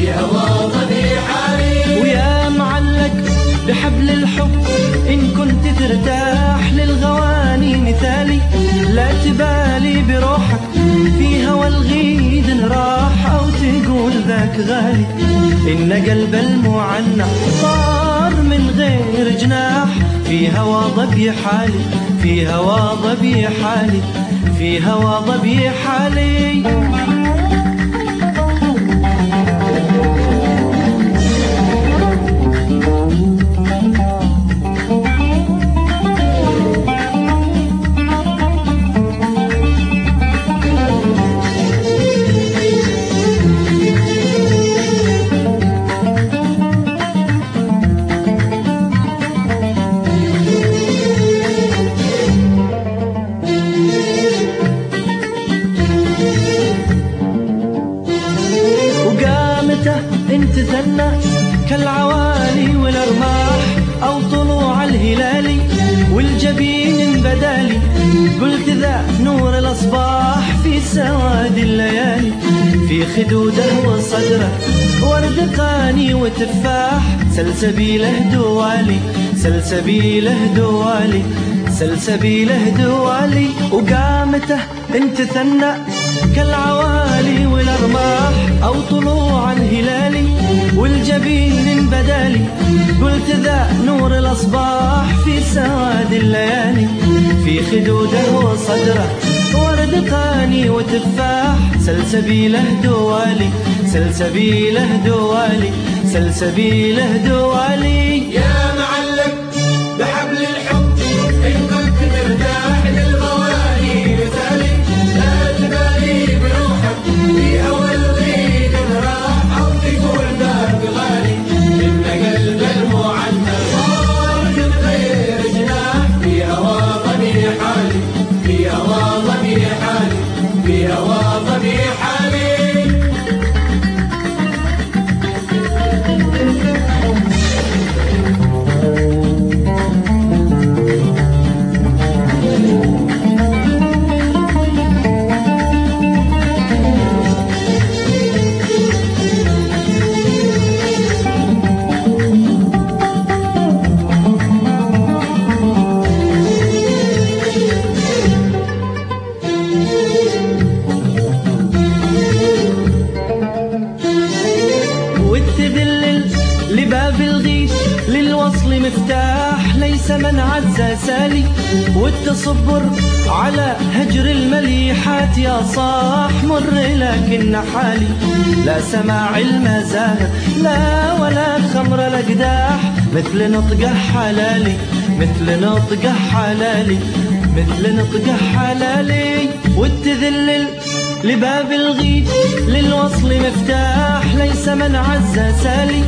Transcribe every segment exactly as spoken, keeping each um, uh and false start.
في هوى ضبيح علي. ويا معلق بحبل الحب إن كنت ترتاح للغواني مثالي، لا تبالي بروحك في هوى الغيد إن راح أو تقول ذاك غالي. إن قلب المعنى صار من غير جناح في هوى ضبيح حالي، في هوى ضبيح حالي، في هوى ضبيح حالي. انت ثنى كالعوالي والارماح او طلوع الهلالي، والجبين بدالي قلت ذا نور الاصباح في سواد الليالي. في خدوده وصدره ورد قاني وتفاح، سلسبيله دوالي سلسبيله دوالي سلسبيله دوالي. وقامته انت ثنى كالعوالي والارماح او طلوع الهلالي، والجبين بدالي قلت ذا نور الاصباح في سواد الليالي. في خدوده وصدره ورد قاني وتفاح، سلسبيله دوالي سلسبيله دوالي سلسبيله دوالي. يا معلق بحبل الحب إن كنت مرتاح للغواني مثالي، لا تبالي بروحك في هوى الغيد إن راح أو تقول ذاك غالي. إن قلب المعنى صار من غير جناح في هوى ضبيح حالي، في هوى ضبيح حالي، في هوى ضبيح حالي. لباب الغيث للوصل مفتاح، ليس من عزى سالي، والتصبر على هجر المليحات يا صاح مر لكن حالي. لا سماع المزاهر لا ولا خمر الأقداح، مثل نطقه حلالي مثل نطقه حلالي مثل نطقه حلالي. والتذلل لباب الغيث للوصل مفتاح، ليس من عزى سالي،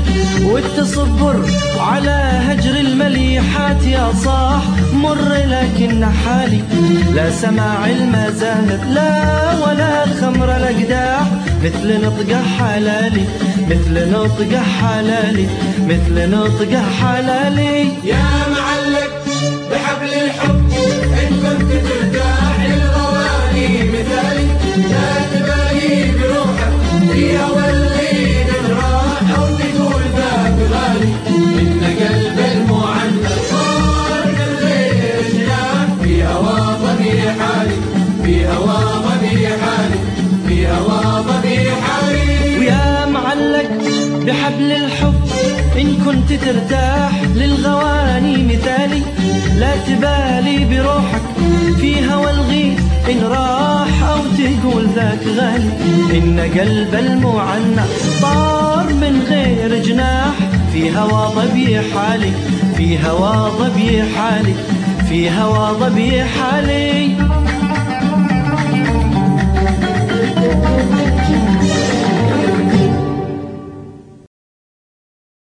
والتصبر على هجر المليحات يا صاح مر لكن حالي. لا سماع المزاهر لا ولا خمر الأقداح، مثل نطقه حلالي مثل نطقه حلالي مثل نطقه حلالي. يا معلق بحبل الحب إن كنت ترتاح للغواني مثالي، لا تبالي بروحك في هوى الليل إن راح أو تقول ذاك غالي. إن قلب المعنى صار من غير جناح في هوى ضبيح حالي، في هوى ضبيح حالي، في هوى ضبيح حالي. ويا معلق بحبل الحب إن كنت ترتاح للغواني مثالي، لا تبالي بروحك في هوى الغيث إن راح أو تقول ذاك غالي. إن قلب المعنى طار من غير جناح في هوى ضبيح حالي، في هوى ضبيح حالي، في هوى ضبيح حالي.